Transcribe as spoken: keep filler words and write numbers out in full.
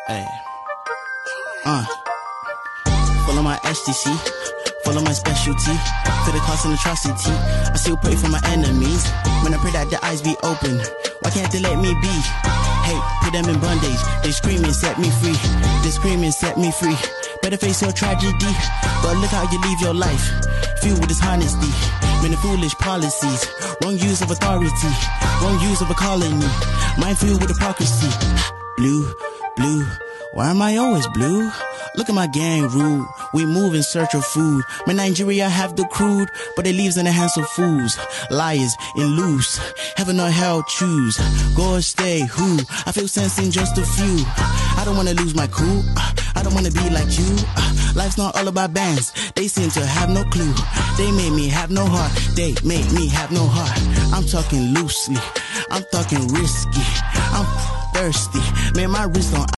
Hey. Uh. Follow my H T C. Follow my specialty. To the cost and atrocity. I still pray for my enemies. When I pray that the eyes be open. Why can't they let me be? Hey, put them in bondage. They screaming, set me free. They screaming, set me free. Better face your tragedy. But look how you live your life. Filled with dishonesty. Many foolish policies. Wrong use of authority. Wrong use of a colony. Mind filled with hypocrisy. Blue, blue. Why am I always blue? Look at my gang rude. We move in search of food. Man, Nigeria have the crude, but it leaves in the hands of fools. Liars and loose. Heaven or hell choose. Go or stay, who? I feel sense in just a few. I don't wanna lose my cool. I don't wanna be like you. Life's not all about bands. They seem to have no clue. They made me have no heart. They made me have no heart. I'm talking loosely. I'm talking risky. I'm thirsty. Man, my wrist on